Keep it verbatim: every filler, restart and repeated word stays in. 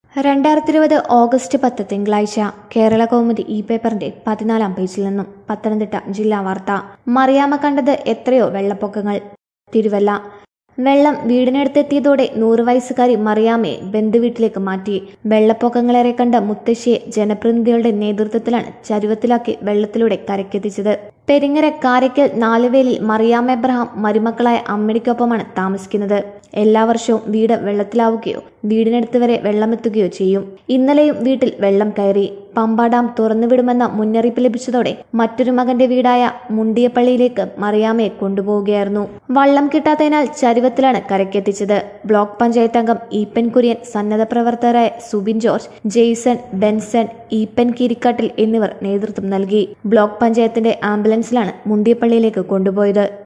രണ്ടായിരത്തി ഇരുപത് ഓഗസ്റ്റ് പത്ത് തിങ്കളാഴ്ച കേരള കൗമുദി ഇ പേപ്പറിന്റെ പതിനാലാം പേജിൽ നിന്നും പത്തനംതിട്ട ജില്ലാ വാർത്ത. മറിയാമ്മ കണ്ടത് എത്രയോ വെള്ളപ്പൊക്കങ്ങൾ. തിരുവല്ല. വെള്ളം വീടിനടുത്തെത്തിയതോടെ നൂറു വയസ്സുകാരി മറിയാമ്മയെ ബന്ധുവീട്ടിലേക്ക് മാറ്റി. വെള്ളപ്പൊക്കങ്ങളേറെ കണ്ട മുത്തശ്ശിയെ ജനപ്രതിനിധികളുടെ നേതൃത്വത്തിലാണ് ചരുവത്തിലാക്കി വെള്ളത്തിലൂടെ കരക്കെത്തിച്ചത്. പെരിങ്ങര കാരയ്ക്കൽ നാലുവേലിൽ മറിയാമ്മ എബ്രഹാം മരുമക്കളായ അമ്മിണിക്കൊപ്പമാണ് താമസിക്കുന്നത്. എല്ലാ വർഷവും വീട് വെള്ളത്തിലാവുകയോ വീടിനടുത്ത് വരെ വെള്ളമെത്തുകയോ ചെയ്യും. ഇന്നലെയും വീട്ടിൽ വെള്ളം കയറി. പമ്പ ഡാം തുറന്നുവിടുമെന്ന മുന്നറിയിപ്പ് ലഭിച്ചതോടെ മറ്റൊരു മകന്റെ വീടായ മുണ്ടിയപ്പള്ളിയിലേക്ക് മറിയാമ്മയെ കൊണ്ടുപോവുകയായിരുന്നു. വള്ളം കിട്ടാത്തതിനാൽ ചരുവത്തിലാണ് കരക്കെത്തിച്ചത്. ബ്ലോക്ക് പഞ്ചായത്ത് അംഗം ഈപ്പൻ കുര്യൻ, സന്നദ്ധ പ്രവർത്തകരായ Subin George, Jaison, Benson, Eappen കീരിക്കാട്ടിൽ എന്നിവർ നേതൃത്വം നൽകി. ബ്ലോക്ക് പഞ്ചായത്തിന്റെ ആംബുലൻസിലാണ് മുണ്ടിയപ്പള്ളിയിലേക്ക് കൊണ്ടുപോയത്.